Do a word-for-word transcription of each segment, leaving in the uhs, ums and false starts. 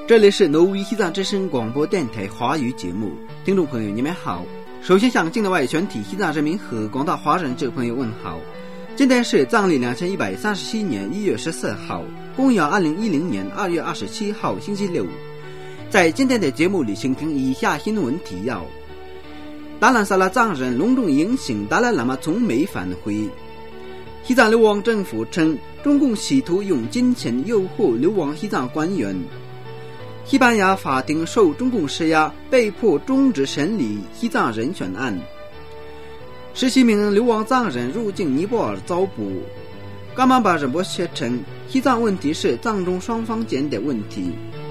这里是挪威西藏之声广播电台华语节目，听众朋友你们好。首先向境内外全体西藏人民和广大华人这朋友问好。今天是藏历两千一百三十七年一月十四号，公元二零一零年二月二十七号星期六。在今天的节目里，请听以下新闻提要：达兰萨拉藏人隆重迎请达赖喇嘛从美返回。西藏流亡政府称，中共企图用金钱诱惑流亡西藏官员。西班牙法庭受中共施压，被迫终止审理西藏人权案。十七名流亡藏人入境尼泊尔遭捕。噶玛巴仁波切称，西藏问题是藏中双方间的问题。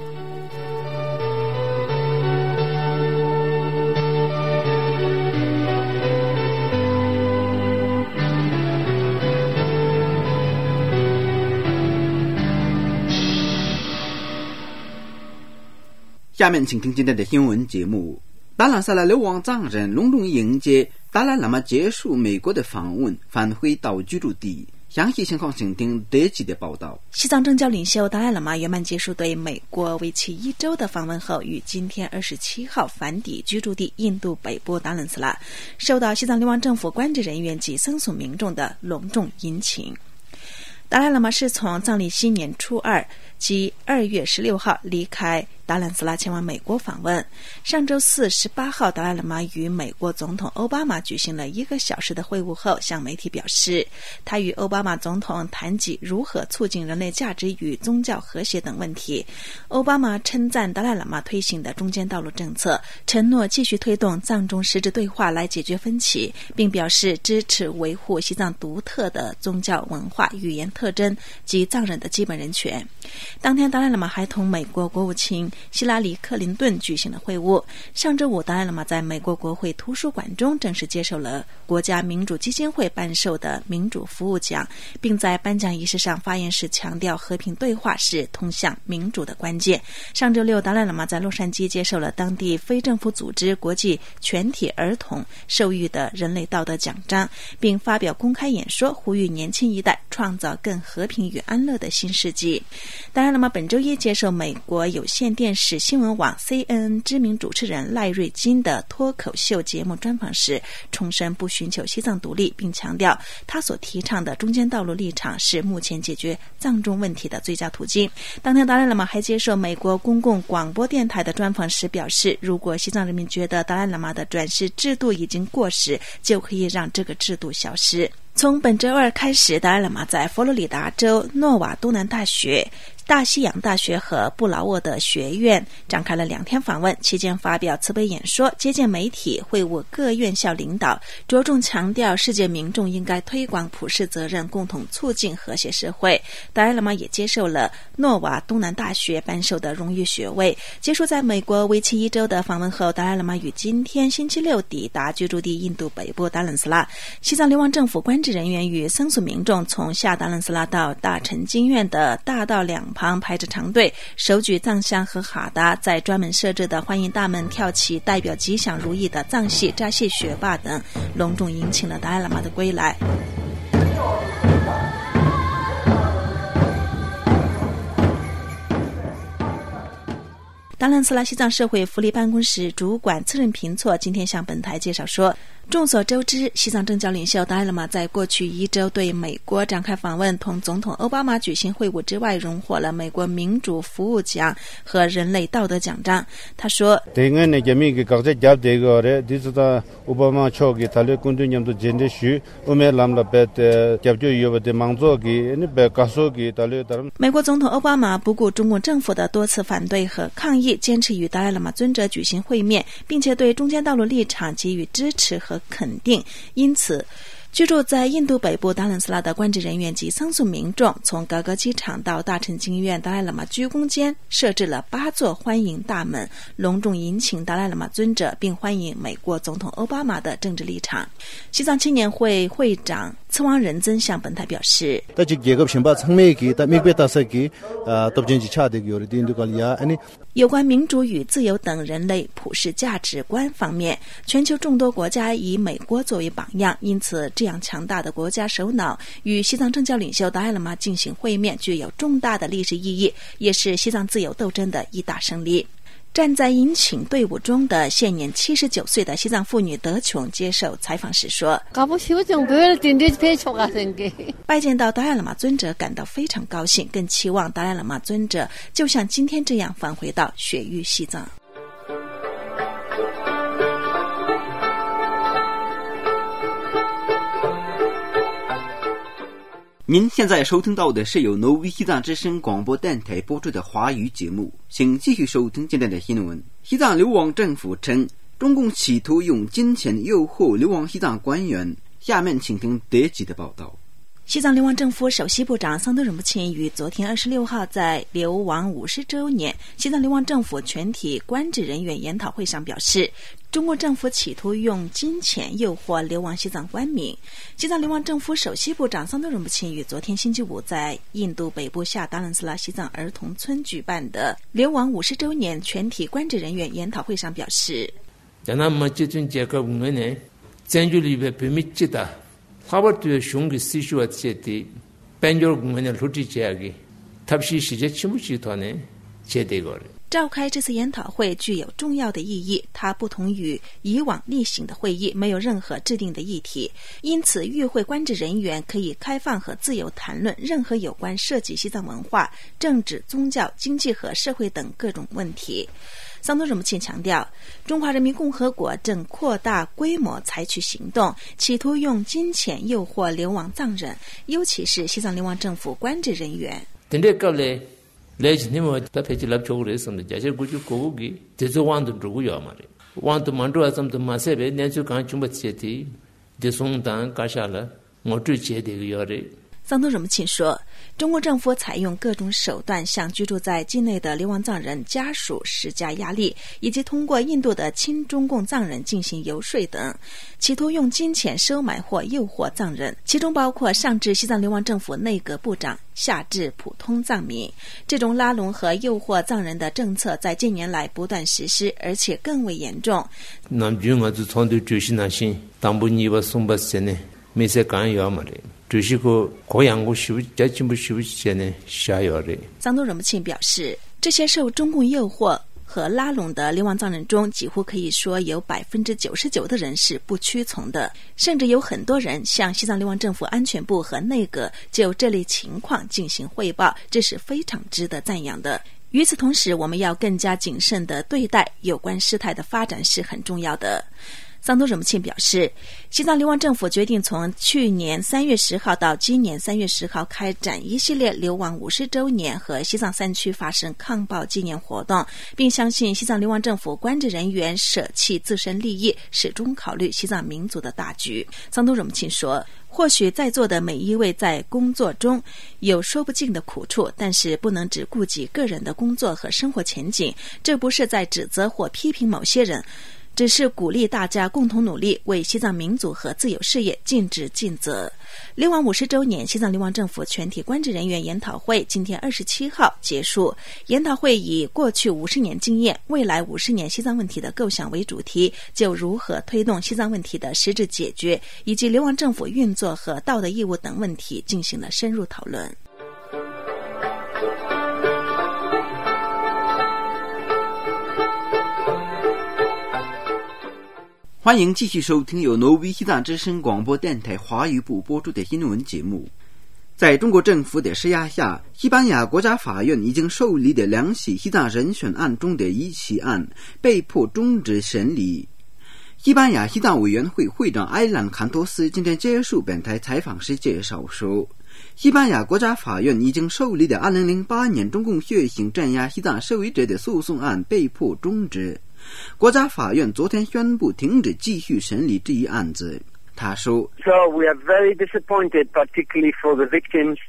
下面请听今天的新闻节目。达兰萨拉流亡藏人隆重迎接达赖喇嘛结束美国的访问，返回到居住地。详细情况请听德基的报道。 西藏政教领袖达赖喇嘛圆满结束对美国为期一周的访问后，于今天二十七号返抵居住地印度北部达兰萨拉，受到西藏流亡政府关职人员及僧俗民众的隆重迎请。达赖喇嘛是从藏历新年初二即二月十六号离开达兰萨拉前往美国访问。上周四十八号，达赖喇嘛与美国总统奥巴马举行了一个小时的会晤后，向媒体表示，他与奥巴马总统谈及如何促进人类价值与宗教和谐等问题。奥巴马称赞达赖喇嘛推行的中间道路政策，承诺继续推动藏中实质对话来解决分歧，并表示支持维护西藏独特的宗教文化、语言特征及藏人的基本人权。当天，达赖喇嘛还同美国国务卿希拉里·克林顿举行了会晤。上周五，达赖喇嘛在美国国会图书馆中正式接受了国家民主基金会颁授的民主服务奖，并在颁奖仪式上发言时强调，和平对话是通向民主的关键。上周六，达赖喇嘛在洛杉矶接受了当地非政府组织国际全体儿童授予的人类道德奖章，并发表公开演说，呼吁年轻一代创造更和平与安乐的新世纪。达赖喇嘛本周一接受美国有线电视新闻网 C N N 知名主持人赖瑞金的脱口秀节目专访时，重申不寻求西藏独立，并强调他所提倡的中间道路立场是目前解决藏中问题的最佳途径。当天，达赖喇嘛还接受美国公共广播电台的专访时表示，如果西藏人民觉得达赖喇嘛的转世制度已经过时，就可以让这个制度消失。从本周二开始，达赖喇嘛在佛罗里达州诺瓦都南大学、大西洋大学和布劳沃的学院展开了两天访问，期间发表慈悲演说，接见媒体，会晤各院校领导，着重强调世界民众应该推广普世责任，共同促进和谐社会。达赖喇嘛也接受了诺瓦东南大学颁授的荣誉学位。结束在美国为期一周的访问后，达赖喇嘛于今天星期六抵达居住地印度北部达兰萨拉。西藏流亡政府关职人员与僧俗民众从下达兰萨拉到大陈经院的大道两旁排着长队，手举藏香和哈达，在专门设置的欢迎大门跳起代表吉祥如意的藏戏、扎戏、雪霸等，隆重迎请了达赖喇嘛的归来。达兰萨拉西藏社会福利办公室主管次任平措今天向本台介绍说，众所周知，西藏政教领袖达赖喇嘛在过去一周对美国展开访问，同总统奥巴马举行会晤之外，荣获了美国民主服务奖和人类道德奖章。他说，美国总统奥巴马不顾中共政府的多次反对和抗议，坚持与达赖喇嘛尊者举行会面，并且对中间道路立场给予支持和肯定。因此，居住在印度北部达兰萨拉的关职人员及僧俗民众，从格格机场到大陈经院达赖喇嘛居宫间设置了八座欢迎大门，隆重迎请达赖喇嘛尊者，并欢迎美国总统奥巴马的政治立场。西藏青年会会长次王仁增向本台表示， 有关民主与自由等人类普世价值观方面，全球众多国家以美国作为榜样，因此这样强大的国家首脑与西藏政教领袖达赖喇嘛进行会面具有重大的历史意义，也是西藏自由斗争的一大胜利。站在迎请队伍中的现年七十九岁的西藏妇女德琼接受采访时说，拜见到达赖喇嘛尊者感到非常高兴，更期望达赖喇嘛尊者就像今天这样返回到雪域西藏。 您现在收听到的是由挪威西藏之声广播电台播出的华语节目，请继续收听今天的新闻。西藏流亡政府称，中共企图用金钱诱惑流亡西藏官员。下面请听德吉的报道。 西藏流亡政府首席部长桑多仁波切于昨天二十六号在流亡五十周年西藏流亡政府全体官职人员研讨会上表示，中国政府企图用金钱诱惑流亡西藏官民。西藏流亡政府首席部长桑多仁波切于昨天星期五在印度北部下达兰斯拉西藏儿童村举办的流亡五十周年全体官职人员研讨会上表示， 화버트의 슝기 시슈와 제티 벤조르 국민의 루티 제약이 탑시 시제 치무시团에 제대거래。 召开这次研讨会具有重要的意义，它不同于以往例行的会议，没有任何制定的议题，因此与会官职人员可以开放和自由谈论任何有关涉及西藏文化、政治、宗教、经济和社会等各种问题。桑多仁波切强调，中华人民共和国正扩大规模采取行动，企图用金钱诱惑流亡藏人，尤其是西藏流亡政府官职人员。 레지님은 답해질랍 쪽으로 했었는데 자실 구주 고국이 대소완도 누구야 말이야. 완도 만두아섬도 마세베 내주 강 중부체티 대송당 가샤라 모두 제대요래。 桑多仁波切说，中国政府采用各种手段向居住在境内的流亡藏人家属施加压力，以及通过印度的亲中共藏人进行游说等，企图用金钱收买或诱惑藏人，其中包括上至西藏流亡政府内阁部长，下至普通藏民。这种拉拢和诱惑藏人的政策在近年来不断实施，而且更为严重。桑多仁波切表示，这些受中共诱惑和拉拢的流亡藏人中，几乎可以说有百分之九十九的人是不屈从的，甚至有很多人向西藏流亡政府安全部和内阁就这类情况进行汇报，这是非常值得赞扬的。与此同时，我们要更加谨慎地对待有关事态的发展是很重要的。桑多仁波切表示，西藏流亡政府决定从去年三月十号到今年三月十号开展一系列流亡五十周年和西藏山区发生抗暴纪念活动，并相信西藏流亡政府官职人员舍弃自身利益，始终考虑西藏民族的大局。桑多仁波切说，或许在座的每一位在工作中有说不尽的苦处，但是不能只顾及个人的工作和生活前景，这不是在指责或批评某些人，只是鼓励大家共同努力，为西藏民族和自由事业尽职尽责。流亡五十周年西藏流亡政府全体官职人员研讨会今天二十七号结束。研讨会以过去五十年经验、未来五十年西藏问题的构想为主题，就如何推动西藏问题的实质解决，以及流亡政府运作和道德义务等问题进行了深入讨论。 欢迎继续收听由挪威西藏之声广播电台华语部播出的新闻节目。在中国政府的施压下，西班牙国家法院已经受理的两起西藏人选案中的一起案被迫终止审理。西班牙西藏委员会会长埃兰坎托斯今天接受本台采访时介绍说，西班牙国家法院已经受理的二零零八年中共血腥镇压西藏示威者的诉讼案被迫终止。国家法院昨天宣布停止继续审理这一案子。他说 So we are very disappointed, particularly for the victims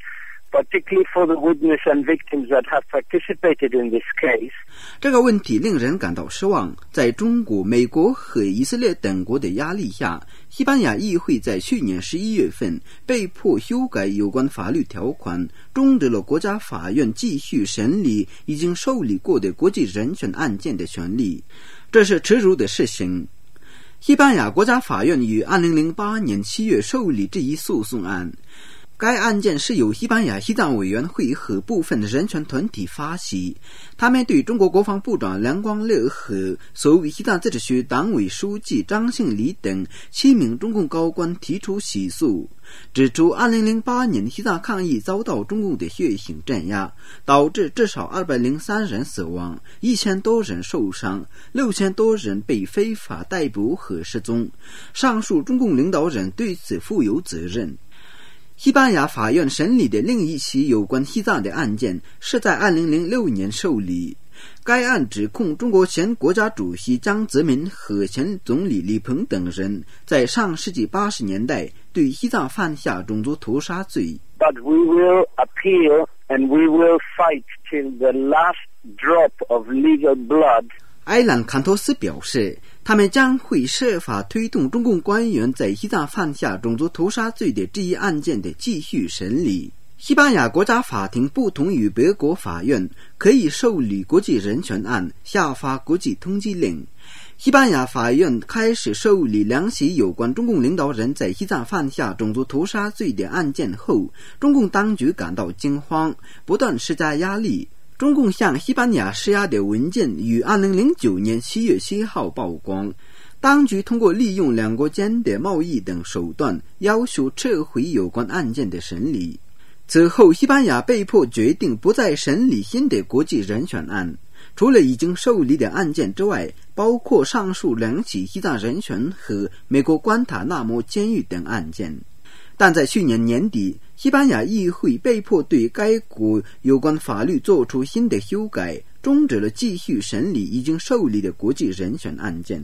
particularly for the witness and victims that have participated in this case. 这个问题令人感到失望。在中国、美国和以色列等国的压力下，西班牙议会在去年十一月份被迫修改有关法律条款，终止了国家法院继续审理已经受理过的国际人权案件的权利。这是耻辱的事情。西班牙国家法院于二零零八年七月受理这一诉讼案。该案件是由西班牙西藏委员会和部分人权团体发起，他们对中国国防部长梁光乐和所谓西藏自治区党委书记张庆礼等七名中共高官提出起诉，指出二零零八年西藏抗议遭到中共的血腥镇压，导致至少二百零三人死亡，一千多人受伤，六千多人被非法逮捕和失踪，上述中共领导人对此负有责任。西班牙法院审理的另一起有关西藏的案件是在二零零六年受理，该案指控中国前国家主席江泽民和前总理李鹏等人在上世纪八十年代对西藏犯下种族屠杀罪。 But we will appeal and we will fight till the last drop of legal blood. 埃兰坎托斯表示，他们将会设法推动中共官员在西藏犯下种族屠杀罪的这一案件的继续审理。西班牙国家法庭不同于别国法院，可以受理国际人权案，下发国际通缉令。西班牙法院开始受理两起有关中共领导人在西藏犯下种族屠杀罪的案件后，中共当局感到惊慌，不断施加压力。中共向西班牙施压的文件于二零零九年七月七号曝光，当局通过利用两国间的贸易等手段，要求撤回有关案件的审理。此后，西班牙被迫决定不再审理新的国际人权案，除了已经受理的案件之外，包括上述两起西藏人权和美国关塔那摩监狱等案件。但在去年年底，西班牙议会被迫对该国有关法律做出新的修改，终止了继续审理已经受理的国际人权案件。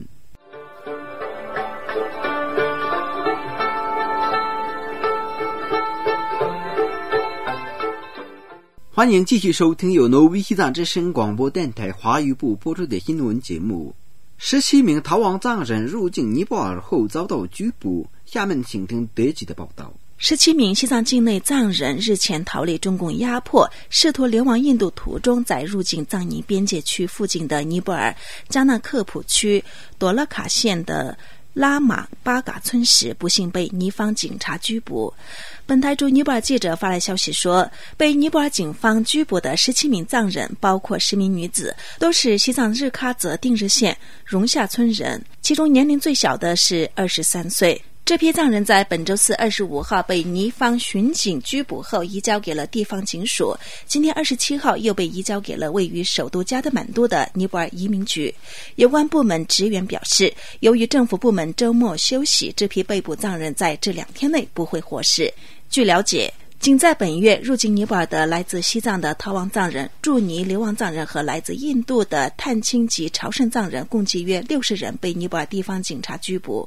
欢迎继续收听由挪威西藏之声广播电台华语部播出的新闻节目。十七名逃亡藏人入境尼泊尔后遭到拘捕，下面请听德籍的报道。 十七名西藏境内藏人日前逃离中共压迫，试图流亡印度途中，在入境藏尼边界区附近的尼泊尔加纳克普区朵勒卡县的拉玛巴嘎村时，不幸被尼方警察拘捕。本台驻尼泊尔记者发来消息说，被尼泊尔警方拘捕的十七名藏人，包括十名女子，都是西藏日喀则定日县荣下村人，其中年龄最小的是二十三岁。这批藏人在本周四二十五号被尼方巡警拘捕后移交给了地方警署，今天二十七号又被移交给了位于首都加德满都的尼泊尔移民局。有关部门职员表示，由于政府部门周末休息，这批被捕藏人在这两天内不会获释。据了解，仅在本月入境尼泊尔的来自西藏的逃亡藏人、驻尼流亡藏人和来自印度的探亲及朝圣藏人共计约六十人被尼泊尔地方警察拘捕。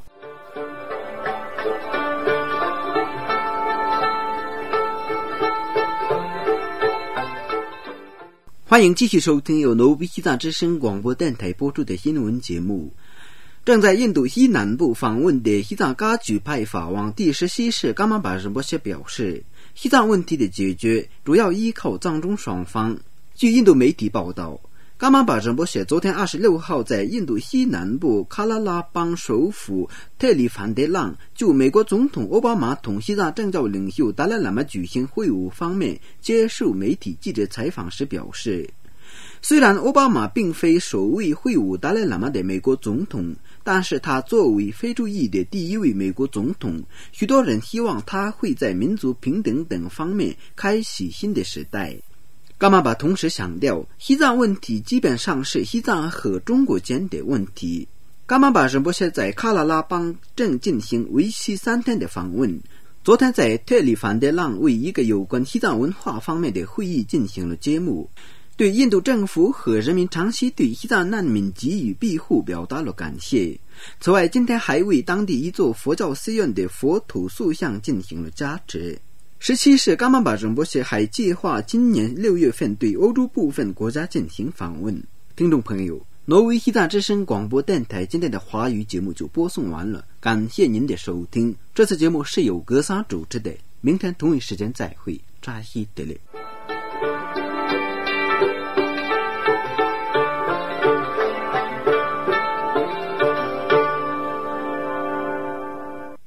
欢迎继续收听由挪威西藏之声广播电台播出的新闻节目。正在印度西南部访问的西藏噶举派法王第十七世噶玛巴仁波切表示，西藏问题的解决主要依靠藏中双方。据印度媒体报道，噶玛巴仁波切昨天二十六号在印度西南部喀拉拉邦首府特里凡德朗就美国总统奥巴马同西藏政教领袖达赖喇嘛举行会晤方面接受媒体记者采访时表示，虽然奥巴马并非首位会晤达赖喇嘛的美国总统，但是他作为非洲裔的第一位美国总统，许多人希望他会在民族平等等方面开启新的时代。噶玛巴同时强调，西藏问题基本上是西藏和中国间的问题。噶玛巴仁波切在喀拉拉邦正进行为期三天的访问，昨天在特里凡德朗为一个有关西藏文化方面的会议进行了揭幕，对印度政府和人民长期对西藏难民给予庇护表达了感谢。此外，今天还为当地一座佛教寺院的佛土塑像进行了加持。 十七世甘曼巴仁波切还计划今年六月份对欧洲部分国家进行访问。听众朋友，挪威西藏之声广播电台今天的华语节目就播送完了，感谢您的收听。这次节目是由格桑主持的，明天同一时间再会，扎西德勒。